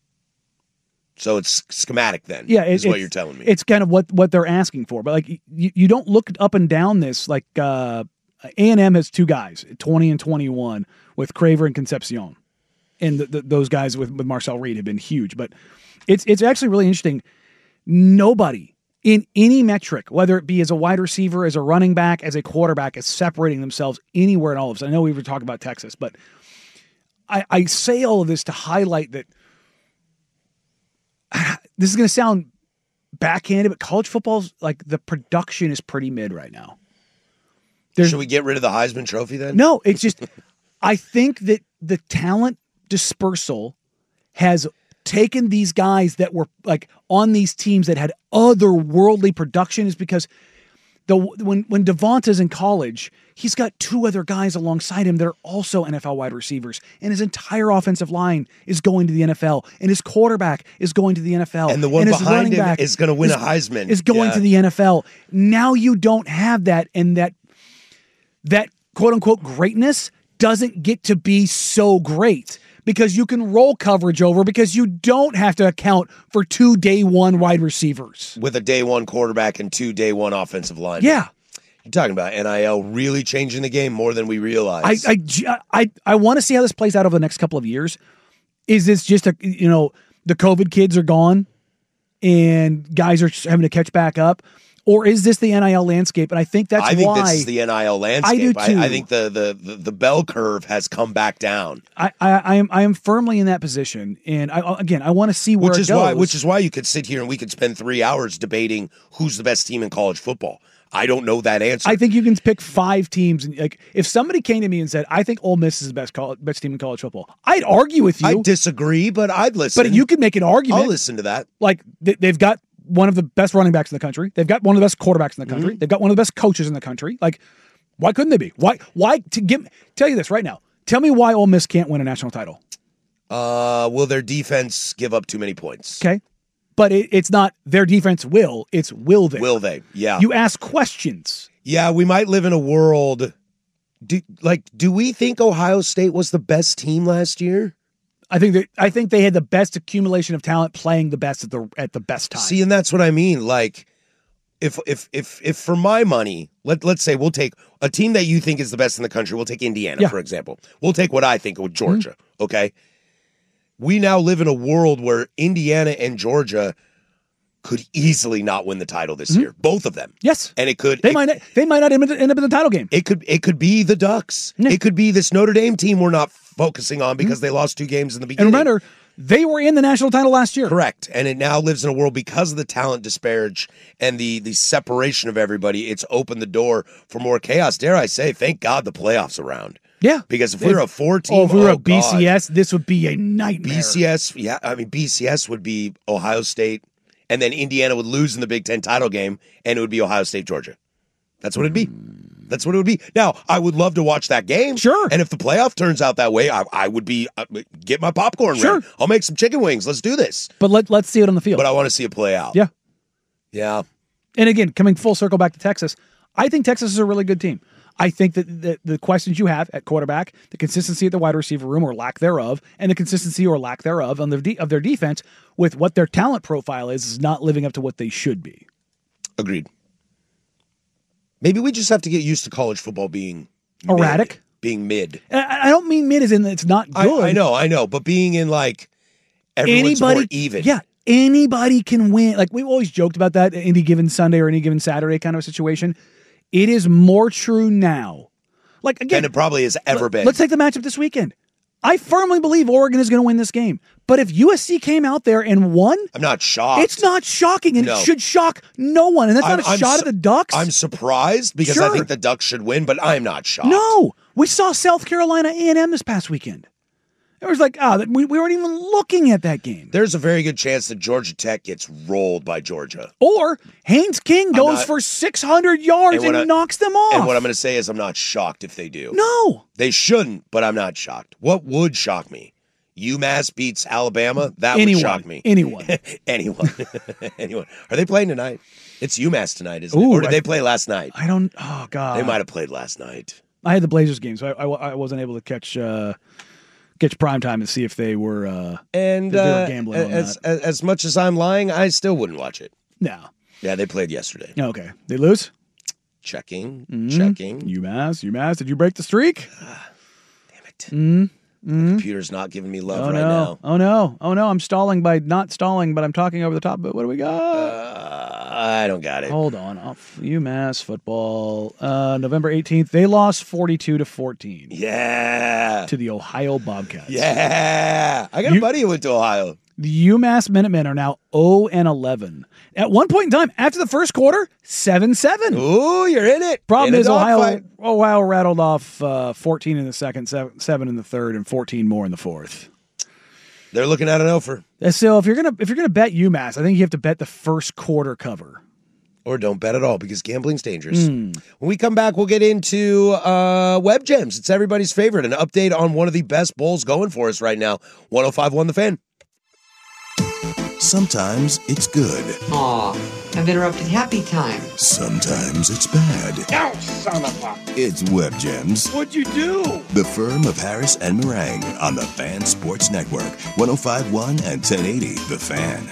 So it's schematic then, yeah, it, is what you're telling me. It's kind of what, what they're asking for. But like you, you don't look up and down this. Like uh, A and M has two guys, twenty and twenty-one, with Craver and Concepcion. And the, the, those guys with, with Marcel Reed have been huge. But it's it's actually really interesting. Nobody in any metric, whether it be as a wide receiver, as a running back, as a quarterback, is separating themselves anywhere in all of this. I know we were talking about Texas, but I, I say all of this to highlight that uh, this is going to sound backhanded, but college football's like the production is pretty mid right now. There's, Should we get rid of the Heisman Trophy then? No, it's just I think that the talent dispersal has taken these guys that were like on these teams that had otherworldly production is because the when when Devonta's in college, he's got two other guys alongside him that are also N F L wide receivers, and his entire offensive line is going to the N F L, and his quarterback is going to the N F L, and the one and his behind running him back is going to win is, a Heisman. Is going yeah. to the N F L. Now you don't have that, and that that quote unquote greatness doesn't get to be so great. Because you can roll coverage over because you don't have to account for two day one wide receivers. With a day one quarterback and two day one offensive line. Yeah. You're talking about N I L really changing the game more than we realize. I I, I, I want to see how this plays out over the next couple of years. Is this just a, you know, the COVID kids are gone and guys are having to catch back up? Or is this the N I L landscape? And I think that's why. I think why this is the N I L landscape. I do too. I, I think the, the, the, the bell curve has come back down. I, I, I am I am firmly in that position. And I, again, I want to see where which it is goes. Why, which is why you could sit here and we could spend three hours debating who's the best team in college football. I don't know that answer. I think you can pick five teams. And like, if somebody came to me and said, I think Ole Miss is the best college, best team in college football, I'd argue with you. I disagree, but I'd listen. But you could make an argument. I'll listen to that. Like, they, they've got one of the best running backs in the country. They've got one of the best quarterbacks in the country. Mm-hmm. They've got one of the best coaches in the country. Like, why couldn't they be? Why? Why? To give tell you this right now. Tell me why Ole Miss can't win a national title. Uh, will their defense give up too many points? Okay, but it, it's not their defense will. It's will they? Will they? Yeah. You ask questions. Yeah, we might live in a world. Do, like, do we think Ohio State was the best team last year? I think that I think they had the best accumulation of talent, playing the best at the at the best time. See, and that's what I mean. Like, if if if if for my money, let let's say we'll take a team that you think is the best in the country. We'll take Indiana, yeah. for example. We'll take what I think with Georgia. Mm-hmm. Okay, we now live in a world where Indiana and Georgia could easily not win the title this mm-hmm. year, both of them. Yes, and it could. They it, might. Not, they might not end up in the title game. It could. It could be the Ducks. Yeah. It could be this Notre Dame team we're not focusing on because mm-hmm. they lost two games in the beginning. And remember, they were in the national title last year. Correct. And it now lives in a world because of the talent disparage and the the separation of everybody. It's opened the door for more chaos. Dare I say, thank God the playoffs around. Yeah. Because if we were a four team, oh, if we were oh a B C S, God. This would be a nightmare. B C S, yeah. I mean, B C S would be Ohio State, and then Indiana would lose in the Big Ten title game, and it would be Ohio State, Georgia. That's what it'd be. That's what it would be. Now, I would love to watch that game. Sure. And if the playoff turns out that way, I, I would be, uh, get my popcorn sure. ready. I'll make some chicken wings. Let's do this. But let, let's see it on the field. But I want to see it play out. Yeah. Yeah. And again, coming full circle back to Texas, I think Texas is a really good team. I think that the, the questions you have at quarterback, the consistency at the wide receiver room or lack thereof, and the consistency or lack thereof on the de- of their defense with what their talent profile is, is not living up to what they should be. Agreed. Maybe we just have to get used to college football being erratic, mid, being mid. I, I don't mean mid as in it's not good. I, I know, I know, but being in like everyone's anybody, more even. Yeah, anybody can win. Like we've always joked about that any given Sunday or any given Saturday kind of a situation. It is more true now. Like again, than it probably has ever let, been. Let's take the matchup this weekend. I firmly believe Oregon is going to win this game. But if U S C came out there and won, I'm not shocked. It's not shocking, and no. it should shock no one. And that's not I'm, a I'm shot su- at the Ducks. I'm surprised because sure. I think the Ducks should win, but I'm not shocked. No, we saw South Carolina A and M this past weekend. It was like, ah, oh, we, we weren't even looking at that game. There's a very good chance that Georgia Tech gets rolled by Georgia. Or Haynes King goes not, for six hundred yards and, and I, knocks them off. And what I'm going to say is I'm not shocked if they do. No. They shouldn't, but I'm not shocked. What would shock me? UMass beats Alabama? That anyone, would shock me. Anyone. anyone. anyone. Are they playing tonight? It's UMass tonight, isn't Ooh, it? Or did I, they play last night? I don't, oh, God. They might have played last night. I had the Blazers game, so I, I, I wasn't able to catch uh, catch prime time and see if they were, uh, and, they uh, were gambling on as, that. As much as I'm lying, I still wouldn't watch it. No. Yeah, they played yesterday. Okay. They lose? Checking. Mm-hmm. Checking. UMass. UMass. Did you break the streak? Damn it. Mm, My computer's not giving me love oh, right no. now. Oh, no. Oh, no. I'm stalling by not stalling, but I'm talking over the top. But what do we got? Uh, I don't got it. Hold on. Oh, UMass football. Uh, November eighteenth. They lost forty-two to fourteen. Yeah. To the Ohio Bobcats. Yeah. I got You- a buddy who went to Ohio. The UMass Minutemen are now oh and eleven. At one point in time, after the first quarter, seven seven. Ooh, you're in it. Problem In a is, Ohio, dogfight. Ohio rattled off uh, fourteen in the second, seven, seven in the third, and fourteen more in the fourth. They're looking at an offer. And so if you're gonna if you're gonna bet UMass, I think you have to bet the first quarter cover. Or don't bet at all because gambling's dangerous. Mm. When we come back, we'll get into uh, Web Gems. It's everybody's favorite. An update on one of the best bowls going for us right now. one oh five point one The Fan. Sometimes it's good. Aw, I've interrupted happy time. Sometimes it's bad. No, son of a... It's Web Gems. What'd you do? The firm of Harris and Meringue on the Fan Sports Network. one oh five point one and ten eighty The Fan.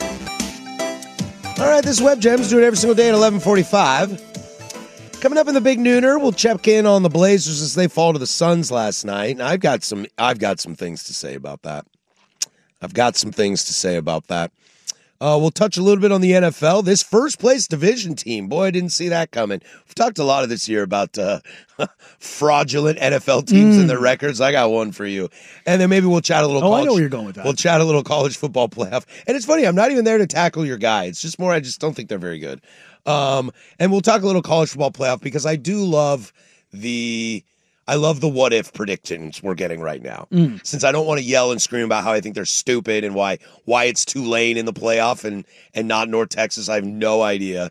All right, this is Web Gems. Do it every single day at eleven forty-five. Coming up in the Big Nooner, we'll check in on the Blazers as they fall to the Suns last night. And I've got some, I've got some things to say about that. I've got some things to say about that. Uh, we'll touch a little bit on the N F L. This first place division team, boy, I didn't see that coming. We've talked a lot of this year about uh, fraudulent N F L teams Mm. and their records. I got one for you. And then maybe we'll chat a little Oh, I college. know where you're going with that. We'll chat a little college football playoff. And it's funny, I'm not even there to tackle your guy. It's just more, I just don't think they're very good. Um, and we'll talk a little college football playoff because I do love the... I love the what if predictions we're getting right now. Mm. Since I don't want to yell and scream about how I think they're stupid and why why it's Tulane in the playoff and and not North Texas, I have no idea.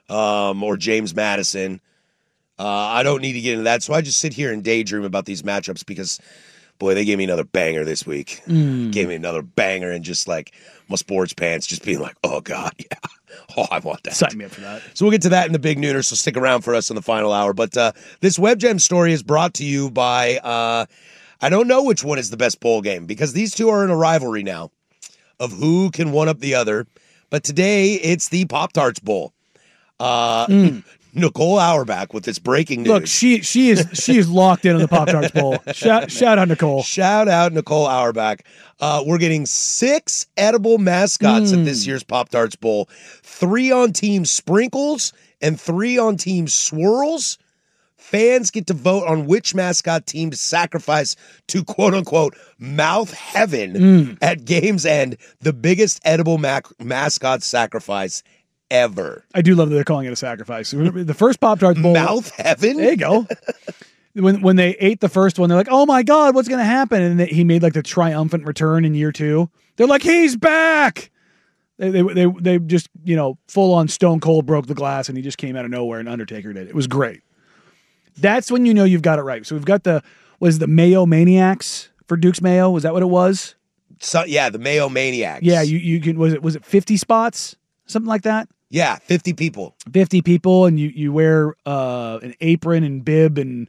Um, or James Madison. Uh, I don't need to get into that. So I just sit here and daydream about these matchups because, boy, they gave me another banger this week. Mm. Gave me another banger and just like my sports pants just being like, oh, God, yeah. Oh, I want that. Sign me up for that. So we'll get to that in the Big Nooner, so stick around for us in the final hour. But uh, this Web Gem story is brought to you by, uh, I don't know which one is the best bowl game because these two are in a rivalry now of who can one up the other. But today it's the Pop-Tarts Bowl. Uh, Mm. Nicole Auerbach with this breaking news. Look, she she is she is locked in on the Pop-Tarts Bowl. Shout, shout out, Nicole. Shout out Nicole Auerbach. Uh, we're getting six edible mascots Mm. at this year's Pop-Tarts Bowl. Three on Team Sprinkles and three on Team Swirls. Fans get to vote on which mascot team to sacrifice to quote-unquote mouth heaven Mm. at game's end. The biggest edible mac- mascot sacrifice ever. I do love that they're calling it a sacrifice. The first Pop-Tarts Bowl. Mouth heaven? There you go. When when they ate the first one, they're like, oh my God, what's going to happen? And they, he made like the triumphant return in year two. They're like, he's back. They, they, they, they just, you know, full on Stone Cold broke the glass and he just came out of nowhere and Undertaker did. It was great. That's when you know you've got it right. So we've got the, was the Mayo Maniacs for Duke's Mayo? Was that what it was? So yeah, the Mayo Maniacs. Yeah, you, you can, was it, was it fifty spots? Something like that? Yeah, fifty people. fifty people, and you, you wear uh, an apron and bib and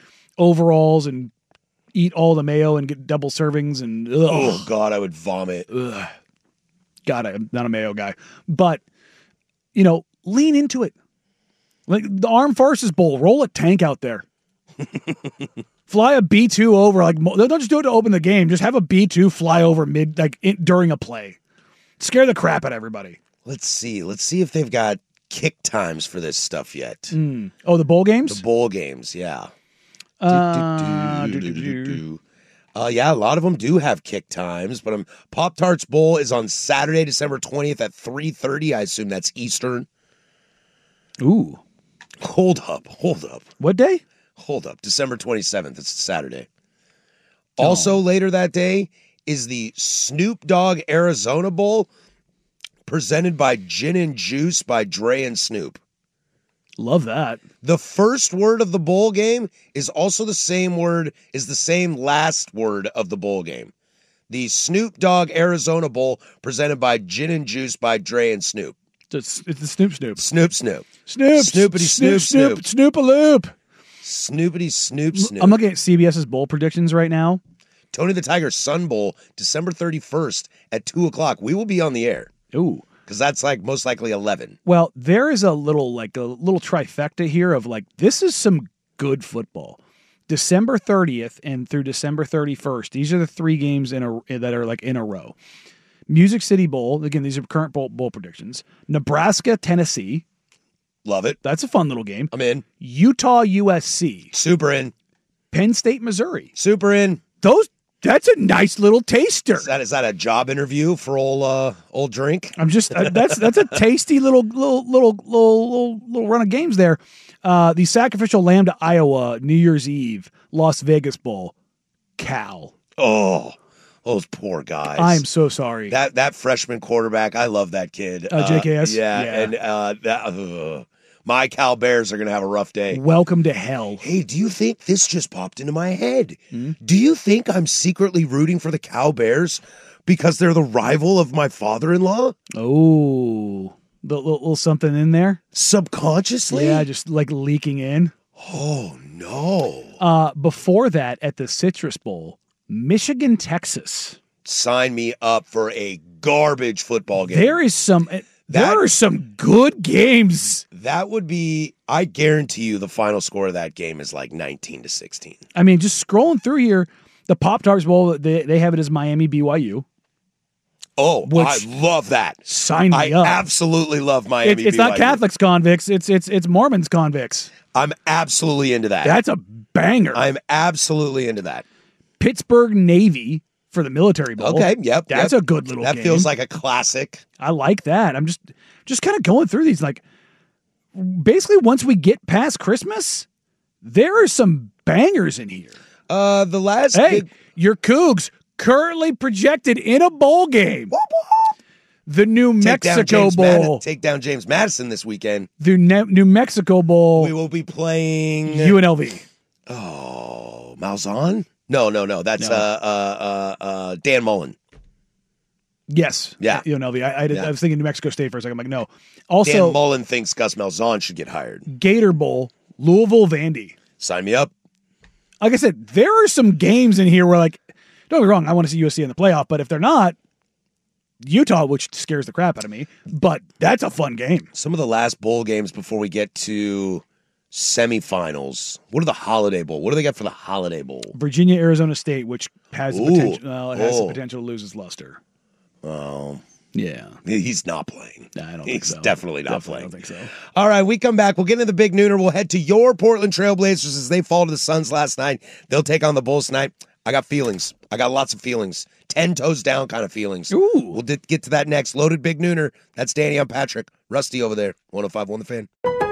overalls and eat all the mayo and get double servings. And ugh. Oh, God, I would vomit. Ugh. God, I'm not a mayo guy. But, you know, lean into it. Like the Armed Forces Bowl, roll a tank out there. Fly a B two over. Like, don't just do it to open the game. Just have a B two fly over mid, like in, during a play. Scare the crap out of everybody. Let's see. Let's see if they've got kick times for this stuff yet. Mm. Oh, the bowl games? The bowl games, yeah. Uh, do, do, do, do, do, do. Uh, yeah, a lot of them do have kick times, but um, Pop-Tarts Bowl is on Saturday, December twentieth at three thirty. I assume that's Eastern. Ooh. Hold up. Hold up. What day? Hold up. December twenty-seventh. It's Saturday. Also, later that day is the Snoop Dogg Arizona Bowl, presented by Gin and Juice by Dre and Snoop. Love that. The first word of the bowl game is also the same word, is the same last word of the bowl game. The Snoop Dogg Arizona Bowl, presented by Gin and Juice by Dre and Snoop. It's, it's the Snoop Snoop. Snoop Snoop. Snoop. Snoopity Snoop Snoop. Snoop-a-loop. Snoopity Snoop Snoop. I'm looking at CBS's bowl predictions right now. Tony the Tiger Sun Bowl, December thirty-first at two o'clock. We will be on the air. Ooh. Because that's like most likely eleven. Well, there is a little like a little trifecta here of like this is some good football. December thirtieth and through December thirty-first. These are the three games in a that are like in a row. Music City Bowl. Again, these are current bowl, bowl predictions. Nebraska, Tennessee. Love it. That's a fun little game. I'm in. Utah, U S C. Super in. Penn State, Missouri. Super in. Those. That's a nice little taster. Is that is that a job interview for old uh, old drink? I'm just uh, that's that's a tasty little little little little little, little run of games there. Uh, the sacrificial lamb to Iowa, New Year's Eve, Las Vegas Bowl, Cal. Oh, those poor guys. I am so sorry. That that freshman quarterback, I love that kid. Uh, J K S? Uh, yeah, Yeah. and uh, that, uh, my Cal Bears are going to have a rough day. Welcome to hell. Hey, do you think this just popped into my head? Hmm? Do you think I'm secretly rooting for the Cal Bears because they're the rival of my father-in-law? Oh, the little, little something in there? Subconsciously? Yeah, just like leaking in. Oh, no. Uh, before that, at the Citrus Bowl, Michigan, Texas. Sign me up for a garbage football game. There is some... There That- are some good games. That would be, I guarantee you the final score of that game is like nineteen to sixteen. I mean, just scrolling through here, the Pop-Tarts Bowl, they, they have it as Miami B Y U. Oh, Which- I love that. Sign me I up. absolutely love Miami It, it's B Y U. not Catholics convicts, it's it's it's Mormons convicts. I'm absolutely into that. That's a banger. I'm absolutely into that. Pittsburgh Navy for the Military Bowl. Okay, yep. That's yep. a good little That game. feels like a classic. I like that. I'm just just kind of going through these. Like, basically, once we get past Christmas, there are some bangers in here. Uh, the last Hey, big- your Cougs currently projected in a bowl game. The New Take down Mexico James Bowl. Madison, take down James Madison this weekend. The Ne- New Mexico Bowl. We will be playing U N L V. Oh, Malzahn? No, no, no. That's No. Uh, uh, uh, uh, Dan Mullen. Yes. Yeah. U N L V. I, I, did, Yeah. I was thinking New Mexico State for a second. I'm like, no. Also, Dan Mullen thinks Gus Malzahn should get hired. Gator Bowl, Louisville, Vandy. Sign me up. Like I said, there are some games in here where, like, don't get me wrong, I want to see U S C in the playoff, but if they're not, Utah, which scares the crap out of me, but that's a fun game. Some of the last bowl games before we get to semifinals. What are the Holiday Bowl? What do they got for the Holiday Bowl? Virginia, Arizona State, which has the Ooh. potential, well, it has Oh. the potential to lose its luster. Oh, yeah. He's not playing. I don't He's think so. definitely not Definitely playing. don't think so. All right, we come back. We'll get into the big nooner. We'll head to your Portland Trailblazers as they fall to the Suns last night. They'll take on the Bulls tonight. I got feelings. I got lots of feelings. Ten toes down kind of feelings. Ooh. We'll d- get to that next. Loaded big nooner. That's Danny. I'm Patrick. Rusty over there. one oh five point one The Fan.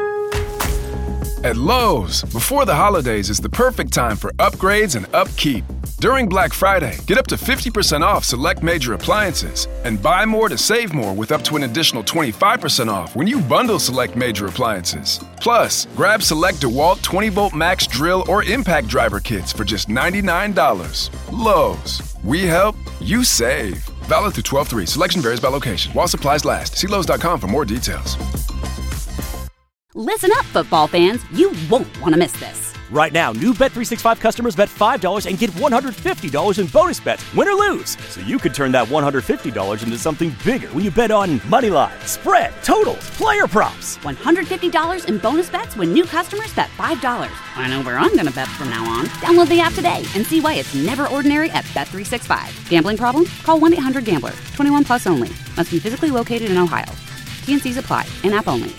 At Lowe's, before the holidays is the perfect time for upgrades and upkeep. During Black Friday, get up to fifty percent off select major appliances and buy more to save more with up to an additional twenty-five percent off when you bundle select major appliances. Plus, grab select DeWalt twenty volt max drill or impact driver kits for just ninety-nine dollars. Lowe's, we help, you save. Valid through twelve three. Selection varies by location. While supplies last. See Lowe's dot com for more details. Listen up, football fans. You won't want to miss this. Right now, new Bet three sixty-five customers bet five dollars and get one hundred fifty dollars in bonus bets, win or lose. So you could turn that one hundred fifty dollars into something bigger when you bet on money line, spread, totals, player props. one hundred fifty dollars in bonus bets when new customers bet five dollars. I know where I'm going to bet from now on. Download the app today and see why it's never ordinary at Bet three sixty-five. Gambling problem? Call one eight hundred gambler. twenty-one plus only. Must be physically located in Ohio. T and C's apply. In-app only.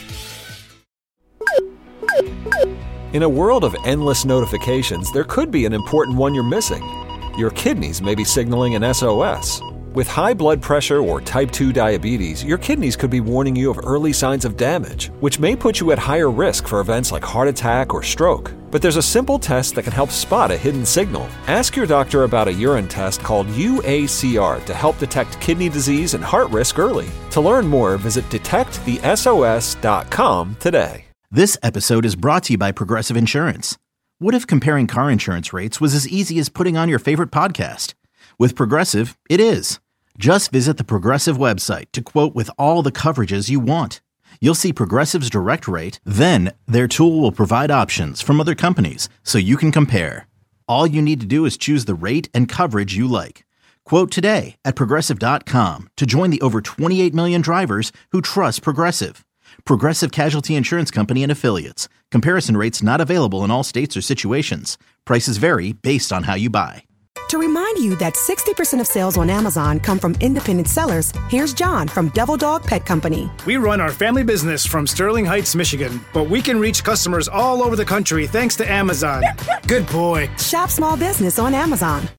In a world of endless notifications, there could be an important one you're missing. Your kidneys may be signaling an S O S. With high blood pressure or type two diabetes, your kidneys could be warning you of early signs of damage, which may put you at higher risk for events like heart attack or stroke. But there's a simple test that can help spot a hidden signal. Ask your doctor about a urine test called U A C R to help detect kidney disease and heart risk early. To learn more, visit detect the S O S dot com today. This episode is brought to you by Progressive Insurance. What if comparing car insurance rates was as easy as putting on your favorite podcast? With Progressive, it is. Just visit the Progressive website to quote with all the coverages you want. You'll see Progressive's direct rate, then their tool will provide options from other companies so you can compare. All you need to do is choose the rate and coverage you like. Quote today at Progressive dot com to join the over twenty-eight million drivers who trust Progressive. Progressive Casualty Insurance Company and Affiliates. Comparison rates not available in all states or situations. Prices vary based on how you buy. To remind you that sixty percent of sales on Amazon come from independent sellers, here's John from Devil Dog Pet Company. We run our family business from Sterling Heights, Michigan, but we can reach customers all over the country thanks to Amazon. Good boy. Shop small business on Amazon.